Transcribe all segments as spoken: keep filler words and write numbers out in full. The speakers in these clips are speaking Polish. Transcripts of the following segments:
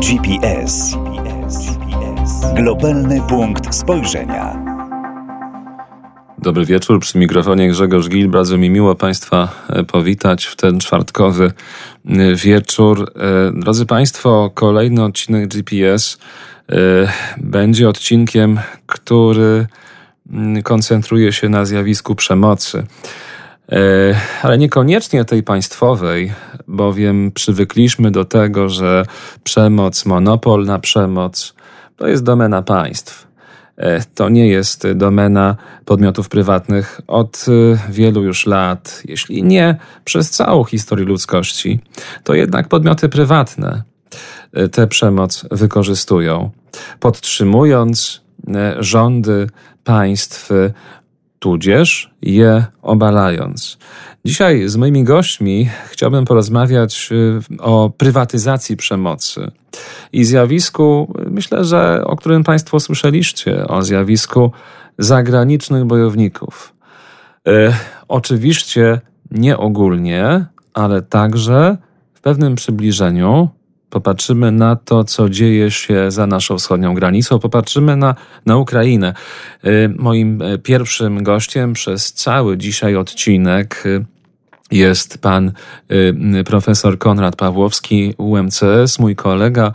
G P S. Globalny punkt spojrzenia. Dobry wieczór, przy mikrofonie Grzegorz Gil. Bardzo mi miło Państwa powitać w ten czwartkowy wieczór. Drodzy Państwo, kolejny odcinek G P S będzie odcinkiem, który koncentruje się na zjawisku przemocy. Ale niekoniecznie tej państwowej, bowiem przywykliśmy do tego, że przemoc, monopol na przemoc to jest domena państw. To nie jest domena podmiotów prywatnych od wielu już lat, jeśli nie przez całą historię ludzkości, to jednak podmioty prywatne tę przemoc wykorzystują, podtrzymując rządy państw, tudzież je obalając. Dzisiaj z moimi gośćmi chciałbym porozmawiać o prywatyzacji przemocy i zjawisku, myślę, że o którym Państwo słyszeliście, o zjawisku zagranicznych bojowników. E, oczywiście nie ogólnie, ale także w pewnym przybliżeniu popatrzymy na to, co dzieje się za naszą wschodnią granicą. Popatrzymy na, na Ukrainę. Moim pierwszym gościem przez cały dzisiaj odcinek jest pan profesor Konrad Pawłowski, U M C S, mój kolega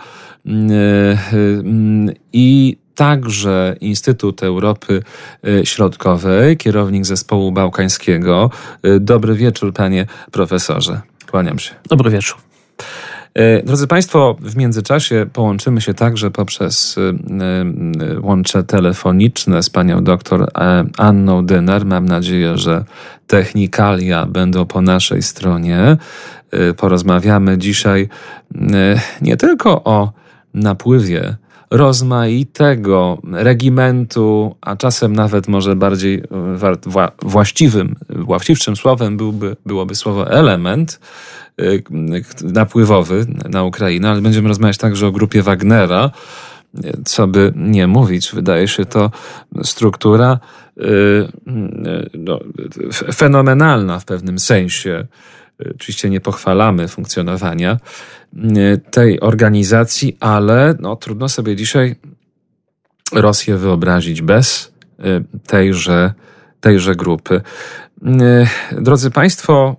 i także Instytut Europy Środkowej, kierownik zespołu bałkańskiego. Dobry wieczór, panie profesorze. Kłaniam się. Dobry wieczór. Drodzy Państwo, w międzyczasie połączymy się także poprzez łącze telefoniczne z panią doktor Anną Dynar. Mam nadzieję, że technikalia będą po naszej stronie. Porozmawiamy dzisiaj nie tylko o napływie rozmaitego regimentu, a czasem nawet może bardziej właściwym, właściwszym słowem byłby, byłoby słowo element napływowy na Ukrainę, ale będziemy rozmawiać także o grupie Wagnera. Co by nie mówić, wydaje się to struktura no, fenomenalna w pewnym sensie. Oczywiście nie pochwalamy funkcjonowania tej organizacji, ale no, trudno sobie dzisiaj Rosję wyobrazić bez tejże, tejże grupy. Drodzy Państwo,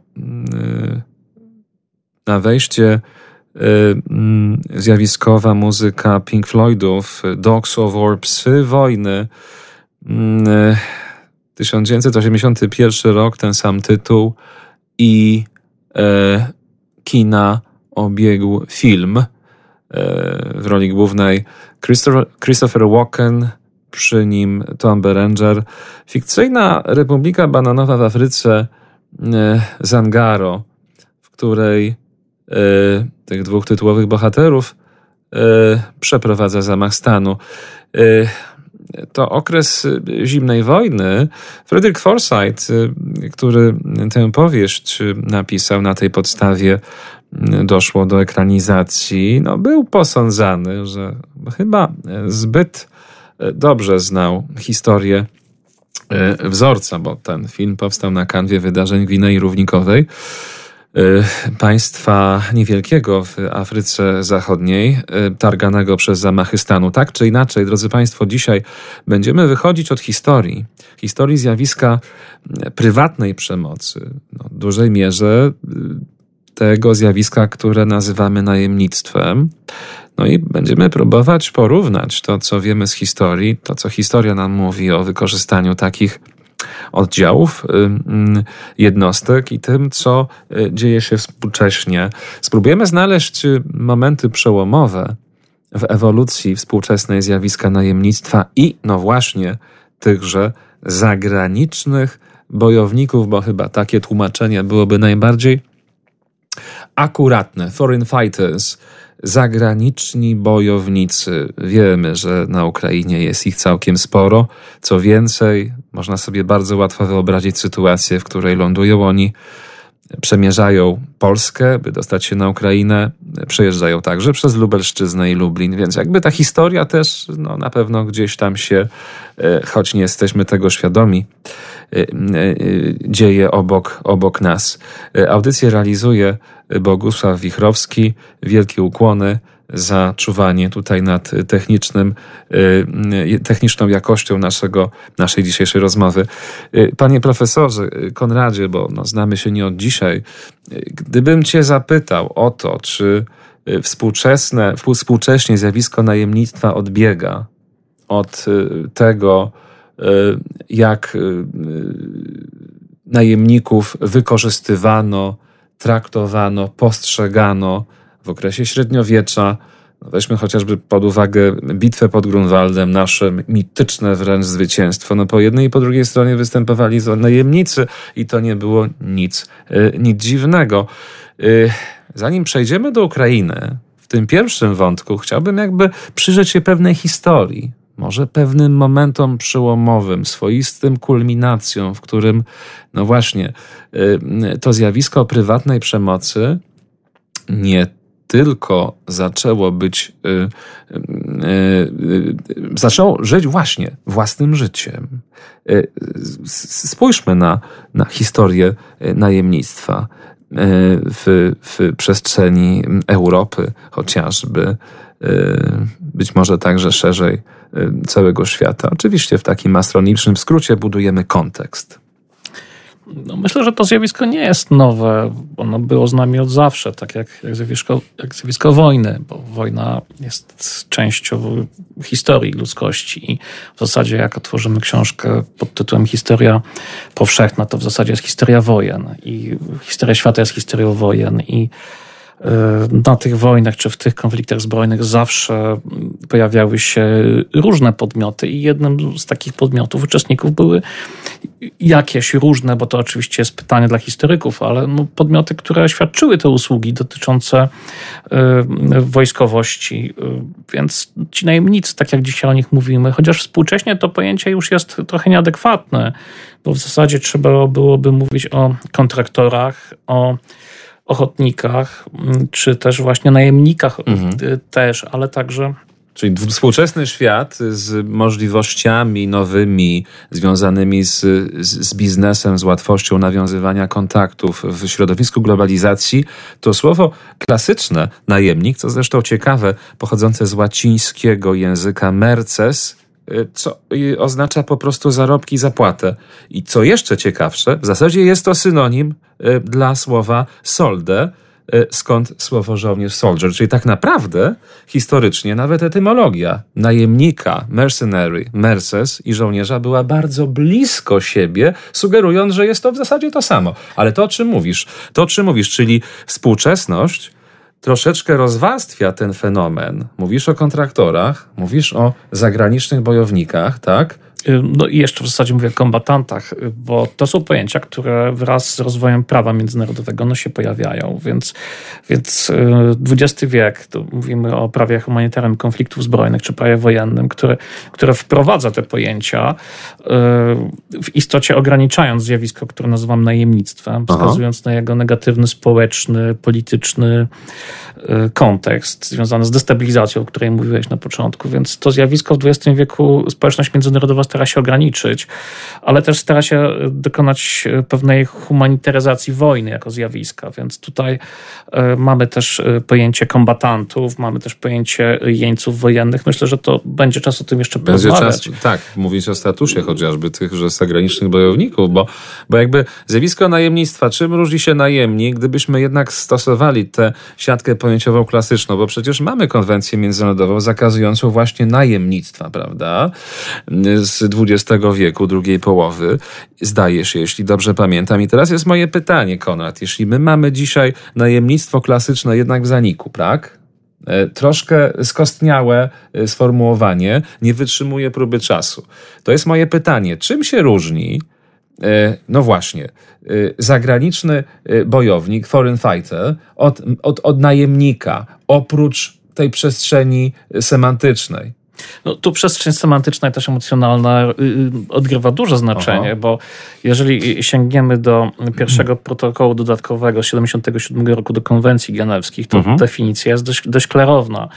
na wejście zjawiskowa muzyka Pink Floydów, Dogs of War, Psy Wojny. tysiąc dziewięćset osiemdziesiąty pierwszy rok, ten sam tytuł i e, kina obiegł film. E, w roli głównej Christopher, Christopher Walken, przy nim Tom Berenger. Fikcyjna Republika Bananowa w Afryce, e, Zangaro, w której e, tych dwóch tytułowych bohaterów e, przeprowadza zamach stanu. E, To okres zimnej wojny. Frederick Forsyth, który tę powieść napisał, na tej podstawie doszło do ekranizacji, no, był posądzany, że chyba zbyt dobrze znał historię wzorca, bo ten film powstał na kanwie wydarzeń Gwinei Równikowej, państwa niewielkiego w Afryce Zachodniej, targanego przez zamachy stanu. Tak czy inaczej, drodzy Państwo, dzisiaj będziemy wychodzić od historii. Historii zjawiska prywatnej przemocy. No, w dużej mierze tego zjawiska, które nazywamy najemnictwem. No i będziemy próbować porównać to, co wiemy z historii, to, co historia nam mówi o wykorzystaniu takich oddziałów, jednostek i tym, co dzieje się współcześnie. Spróbujemy znaleźć momenty przełomowe w ewolucji współczesnej zjawiska najemnictwa i, no właśnie, tychże zagranicznych bojowników, bo chyba takie tłumaczenie byłoby najbardziej akuratne. Foreign fighters, zagraniczni bojownicy. Wiemy, że na Ukrainie jest ich całkiem sporo. Co więcej, można sobie bardzo łatwo wyobrazić sytuację, w której lądują oni, przemierzają Polskę, by dostać się na Ukrainę, przejeżdżają także przez Lubelszczyznę i Lublin, więc jakby ta historia też no, na pewno gdzieś tam się, choć nie jesteśmy tego świadomi, dzieje obok, obok nas. Audycję realizuje Bogusław Wichrowski. Wielkie ukłony za czuwanie tutaj nad technicznym, techniczną jakością naszego, naszej dzisiejszej rozmowy. Panie profesorze Konradzie, bo no, znamy się nie od dzisiaj, gdybym cię zapytał o to, czy współczesne, współcześnie zjawisko najemnictwa odbiega od tego, jak najemników wykorzystywano, traktowano, postrzegano w okresie średniowiecza. No weźmy chociażby pod uwagę bitwę pod Grunwaldem, nasze mityczne wręcz zwycięstwo. No po jednej i po drugiej stronie występowali najemnicy i to nie było nic, nic dziwnego. Zanim przejdziemy do Ukrainy, w tym pierwszym wątku chciałbym jakby przyjrzeć się pewnej historii. Może pewnym momentom przełomowym, swoistym kulminacją, w którym, no właśnie, to zjawisko prywatnej przemocy nie tylko zaczęło być, zaczęło żyć właśnie własnym życiem. Spójrzmy na, na historię najemnictwa w, w przestrzeni Europy chociażby, być może także szerzej całego świata. Oczywiście w takim astronicznym skrócie budujemy kontekst. No myślę, że to zjawisko nie jest nowe. Ono było z nami od zawsze, tak jak, jak, zjawisko, jak zjawisko wojny, bo wojna jest częścią historii ludzkości i w zasadzie jak otworzymy książkę pod tytułem Historia powszechna, to w zasadzie jest historia wojen i historia świata jest historią wojen i na tych wojnach, czy w tych konfliktach zbrojnych zawsze pojawiały się różne podmioty i jednym z takich podmiotów, uczestników były jakieś różne, bo to oczywiście jest pytanie dla historyków, ale no podmioty, które świadczyły te usługi dotyczące y, wojskowości, y, więc ci najemnicy, tak jak dzisiaj o nich mówimy, chociaż współcześnie to pojęcie już jest trochę nieadekwatne, bo w zasadzie trzeba byłoby mówić o kontraktorach, o ochotnikach, czy też właśnie najemnikach mhm. też, ale także... Czyli współczesny świat z możliwościami nowymi, związanymi z, z, z biznesem, z łatwością nawiązywania kontaktów w środowisku globalizacji, to słowo klasyczne, najemnik, co zresztą ciekawe, pochodzące z łacińskiego języka merces, co oznacza po prostu zarobki, zapłatę. I co jeszcze ciekawsze, w zasadzie jest to synonim dla słowa solde, skąd słowo żołnierz, soldier. Czyli tak naprawdę historycznie nawet etymologia najemnika, mercenary, merces i żołnierza była bardzo blisko siebie, sugerując, że jest to w zasadzie to samo. Ale to, o czym mówisz, to, o czym mówisz, czyli współczesność troszeczkę rozwarstwia ten fenomen. Mówisz o kontraktorach, mówisz o zagranicznych bojownikach, tak? No i jeszcze w zasadzie mówię o kombatantach, bo to są pojęcia, które wraz z rozwojem prawa międzynarodowego no się pojawiają, więc, więc dwudziesty wiek, to mówimy o prawie humanitarnym konfliktów zbrojnych czy prawie wojennym, które, które wprowadza te pojęcia, w istocie ograniczając zjawisko, które nazywam najemnictwem, wskazując Aha. na jego negatywny społeczny, polityczny kontekst związany z destabilizacją, o której mówiłeś na początku, więc to zjawisko w dwudziestym wieku społeczność międzynarodowa stara się ograniczyć, ale też stara się dokonać pewnej humanitaryzacji wojny jako zjawiska, więc tutaj mamy też pojęcie kombatantów, mamy też pojęcie jeńców wojennych. Myślę, że to będzie czas o tym jeszcze porozmawiać. Czas, tak, mówić o statusie chociażby tychże zagranicznych bojowników, bo, bo jakby zjawisko najemnictwa, czym różni się najemnik, gdybyśmy jednak stosowali tę siatkę pojęciową klasyczną, bo przecież mamy konwencję międzynarodową zakazującą właśnie najemnictwa, prawda? Z dwudziestego wieku, drugiej połowy, zdaje się, jeśli dobrze pamiętam. I teraz jest moje pytanie, Konrad. Jeśli my mamy dzisiaj najemnictwo klasyczne jednak w zaniku, tak? Troszkę skostniałe sformułowanie, nie wytrzymuje próby czasu. To jest moje pytanie. Czym się różni, no właśnie, zagraniczny bojownik, foreign fighter, od, od, od najemnika, oprócz tej przestrzeni semantycznej? No, tu przestrzeń semantyczna i też emocjonalna yy, odgrywa duże znaczenie, Aha. bo jeżeli sięgniemy do pierwszego mhm. protokołu dodatkowego z siedemdziesiątego siódmego roku do konwencji genewskich, to mhm. definicja jest dość, dość klarowna.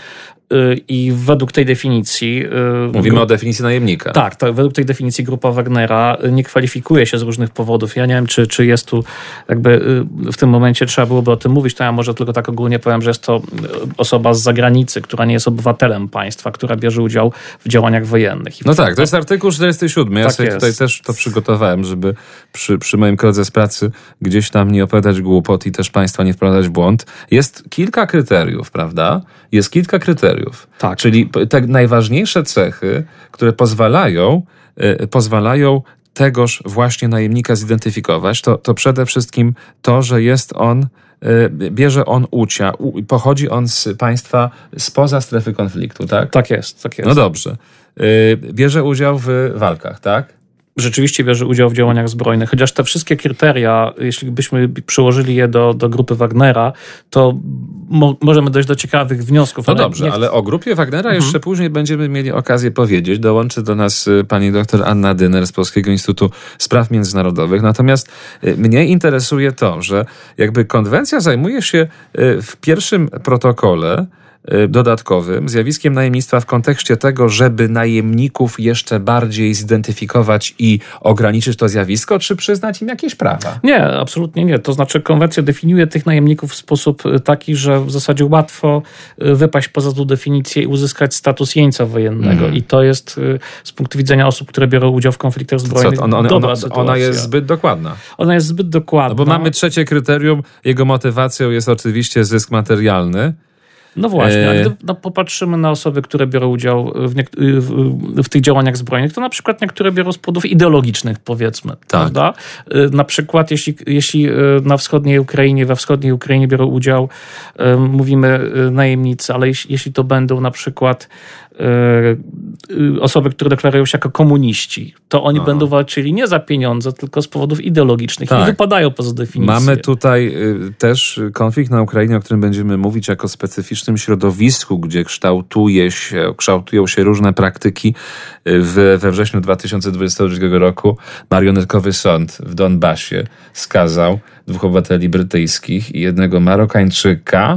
I według tej definicji... Mówimy grup... o definicji najemnika. Tak, to według tej definicji grupa Wagnera nie kwalifikuje się z różnych powodów. Ja nie wiem, czy, czy jest tu jakby w tym momencie trzeba byłoby o tym mówić, to ja może tylko tak ogólnie powiem, że jest to osoba z zagranicy, która nie jest obywatelem państwa, która bierze udział w działaniach wojennych. I no tak, to jest artykuł czterdziesty siódmy. Ja tak sobie jest. tutaj też to przygotowałem, żeby przy, przy moim koledze z pracy gdzieś tam nie opowiadać głupot i też państwa nie wprowadzać w błąd. Jest kilka kryteriów, prawda? Jest kilka kryteriów. Tak. Czyli te najważniejsze cechy, które pozwalają, y, pozwalają tegoż właśnie najemnika zidentyfikować, to, to przede wszystkim to, że jest on, y, bierze on udział, u, pochodzi on z państwa spoza strefy konfliktu, tak? Tak jest, tak jest. No dobrze. Y, bierze udział w walkach, tak? Rzeczywiście bierze udział w działaniach zbrojnych, chociaż te wszystkie kryteria, jeśli byśmy przyłożyli je do, do grupy Wagnera, to mo- możemy dojść do ciekawych wniosków. No dobrze, nie... ale o grupie Wagnera mhm. jeszcze później będziemy mieli okazję powiedzieć. Dołączy do nas pani doktor Anna Dyner z Polskiego Instytutu Spraw Międzynarodowych. Natomiast mnie interesuje to, że jakby konwencja zajmuje się w pierwszym protokole dodatkowym zjawiskiem najemnictwa w kontekście tego, żeby najemników jeszcze bardziej zidentyfikować i ograniczyć to zjawisko, czy przyznać im jakieś prawa? Nie, absolutnie nie. To znaczy konwencja definiuje tych najemników w sposób taki, że w zasadzie łatwo wypaść poza tą definicję i uzyskać status jeńca wojennego. Mm. I to jest z punktu widzenia osób, które biorą udział w konfliktach zbrojnych Co, on, on, dobra ona, sytuacja. Ona jest zbyt dokładna. Ona jest zbyt dokładna. No bo mamy trzecie kryterium, jego motywacją jest oczywiście zysk materialny. No właśnie, a gdy no, popatrzymy na osoby, które biorą udział w, nie, w, w tych działaniach zbrojnych, to na przykład niektóre biorą z powodów ideologicznych, powiedzmy. Tak. Prawda? Na przykład jeśli, jeśli na wschodniej Ukrainie, we wschodniej Ukrainie biorą udział, mówimy najemnicy, ale jeśli, jeśli to będą na przykład osoby, które deklarują się jako komuniści, to oni Aha. będą walczyli nie za pieniądze, tylko z powodów ideologicznych tak. i wypadają poza definicję. Mamy tutaj też konflikt na Ukrainie, o którym będziemy mówić jako specyficznym środowisku, gdzie kształtuje się, kształtują się różne praktyki. W, we wrześniu dwa tysiące dwudziestego drugiego roku marionetkowy sąd w Donbasie skazał dwóch obywateli brytyjskich i jednego Marokańczyka,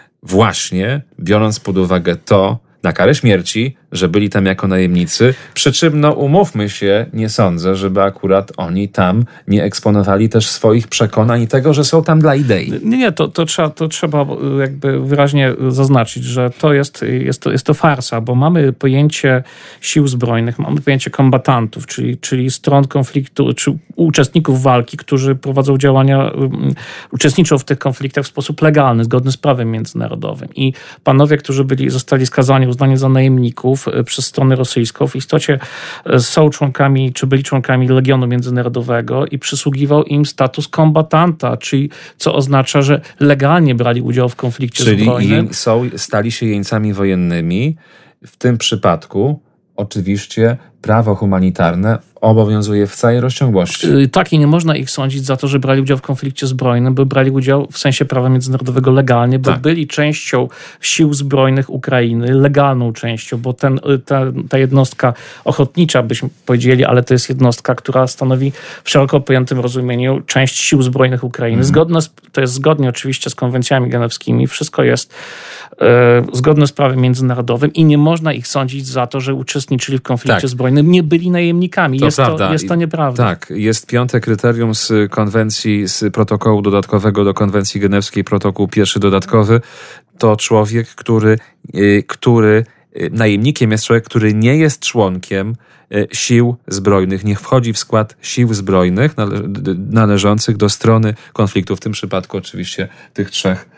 właśnie biorąc pod uwagę to, na karę śmierci, że byli tam jako najemnicy. Przy czym, no umówmy się, nie sądzę, żeby akurat oni tam nie eksponowali też swoich przekonań i tego, że są tam dla idei. Nie, nie, to, to, trzeba, to trzeba jakby wyraźnie zaznaczyć, że to jest, jest, to, jest to farsa, bo mamy pojęcie sił zbrojnych, mamy pojęcie kombatantów, czyli, czyli stron konfliktu, czy uczestników walki, którzy prowadzą działania, um, uczestniczą w tych konfliktach w sposób legalny, zgodny z prawem międzynarodowym. I panowie, którzy byli, zostali skazani, uznani za najemników przez stronę rosyjską, w istocie są członkami, czy byli członkami Legionu Międzynarodowego i przysługiwał im status kombatanta, czyli co oznacza, że legalnie brali udział w konflikcie czyli zbrojnym. Czyli są, stali się jeńcami wojennymi. W tym przypadku oczywiście prawo humanitarne obowiązuje w całej rozciągłości. Tak, i nie można ich sądzić za to, że brali udział w konflikcie zbrojnym, bo brali udział w sensie prawa międzynarodowego legalnie, bo tak. byli częścią sił zbrojnych Ukrainy, legalną częścią, bo ten, ta, ta jednostka ochotnicza, byśmy powiedzieli, ale to jest jednostka, która stanowi w szeroko pojętym rozumieniu część sił zbrojnych Ukrainy. Mhm. Zgodne z, to jest zgodnie oczywiście z konwencjami genewskimi, wszystko jest e, zgodne z prawem międzynarodowym i nie można ich sądzić za to, że uczestniczyli w konflikcie tak. zbrojnym, nie byli najemnikami. To jest, to, jest to nieprawda. Tak, jest piąte kryterium z konwencji, z protokołu dodatkowego do konwencji genewskiej, protokół pierwszy dodatkowy. To człowiek, który, który najemnikiem jest człowiek, który nie jest członkiem sił zbrojnych, nie wchodzi w skład sił zbrojnych nale- należących do strony konfliktu. W tym przypadku oczywiście tych trzech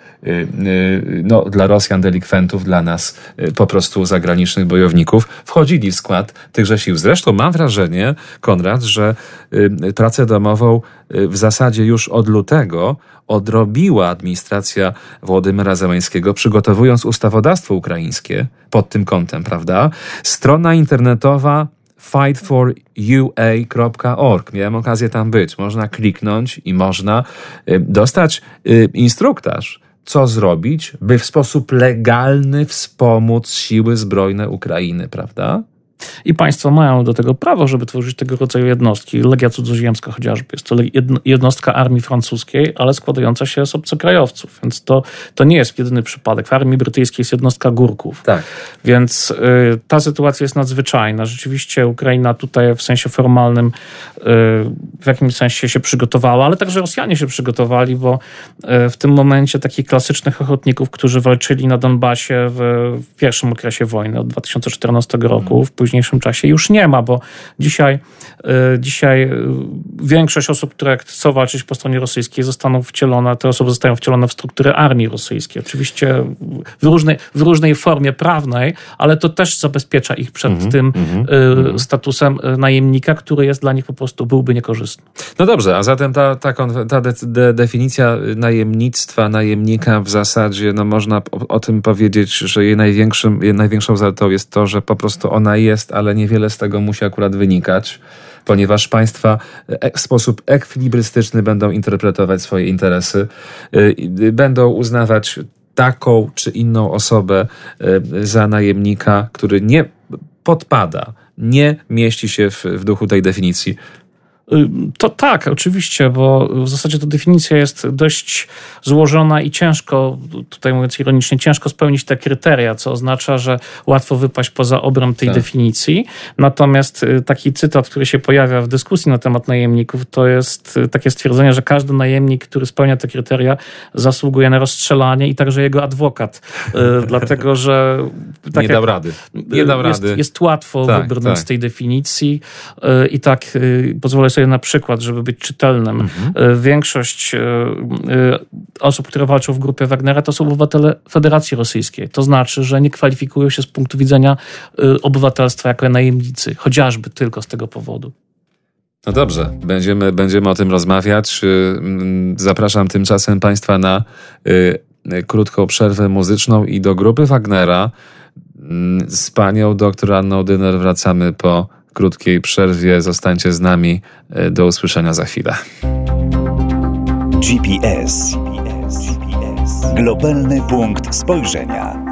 no, dla Rosjan delikwentów, dla nas po prostu zagranicznych bojowników, wchodzili w skład tychże sił. Zresztą mam wrażenie, Konrad, że pracę domową w zasadzie już od lutego odrobiła administracja Władimira Zełańskiego, przygotowując ustawodawstwo ukraińskie pod tym kątem, prawda? Strona internetowa fight for u a kropka org. Miałem okazję tam być. Można kliknąć i można dostać instruktaż, co zrobić, by w sposób legalny wspomóc siły zbrojne Ukrainy, prawda? I państwa mają do tego prawo, żeby tworzyć tego rodzaju jednostki. Legia Cudzoziemska chociażby. Jest to jednostka armii francuskiej, ale składająca się z obcokrajowców. Więc to, to nie jest jedyny przypadek. W armii brytyjskiej jest jednostka górków. Tak. Więc y, ta sytuacja jest nadzwyczajna. Rzeczywiście Ukraina tutaj w sensie formalnym y, w jakimś sensie się przygotowała, ale także Rosjanie się przygotowali, bo y, w tym momencie takich klasycznych ochotników, którzy walczyli na Donbasie w, w pierwszym okresie wojny od dwa tysiące czternastego roku, w późniejszym czasie już nie ma, bo dzisiaj, y, dzisiaj y, większość osób, które chcą walczyć po stronie rosyjskiej, zostaną wcielone, te osoby zostają wcielone w struktury armii rosyjskiej. Oczywiście w różnej, w różnej formie prawnej, ale to też zabezpiecza ich przed mm-hmm, tym mm-hmm. y, statusem najemnika, który jest dla nich po prostu, byłby niekorzystny. No dobrze, a zatem ta, ta, ta de, de, definicja najemnictwa, najemnika w zasadzie, no można o, o tym powiedzieć, że jej, największym, jej największą zaletą jest to, że po prostu ona jest, ale niewiele z tego musi akurat wynikać, ponieważ państwa w sposób ekwilibrystyczny będą interpretować swoje interesy, będą uznawać taką czy inną osobę za najemnika, który nie podpada, nie mieści się w, w duchu tej definicji. To tak, oczywiście, bo w zasadzie ta definicja jest dość złożona i ciężko, tutaj mówiąc ironicznie, ciężko spełnić te kryteria, co oznacza, że łatwo wypaść poza obręb tej tak. definicji. Natomiast taki cytat, który się pojawia w dyskusji na temat najemników, to jest takie stwierdzenie, że każdy najemnik, który spełnia te kryteria, zasługuje na rozstrzelanie i także jego adwokat. Dlatego, że... Tak nie dał rady. Nie dał jest, rady. Jest łatwo tak, wybrnąć tak. z tej definicji i tak pozwolę sobie na przykład, żeby być czytelnym. Mhm. Większość osób, które walczą w grupie Wagnera, to są obywatele Federacji Rosyjskiej. To znaczy, że nie kwalifikują się z punktu widzenia obywatelstwa jako najemnicy. Chociażby tylko z tego powodu. No dobrze, będziemy, będziemy o tym rozmawiać. Zapraszam tymczasem Państwa na krótką przerwę muzyczną i do grupy Wagnera. Z panią doktor Anną Dyner wracamy po krótkiej przerwie. Zostańcie z nami. Do usłyszenia za chwilę. G P S. Globalny punkt spojrzenia.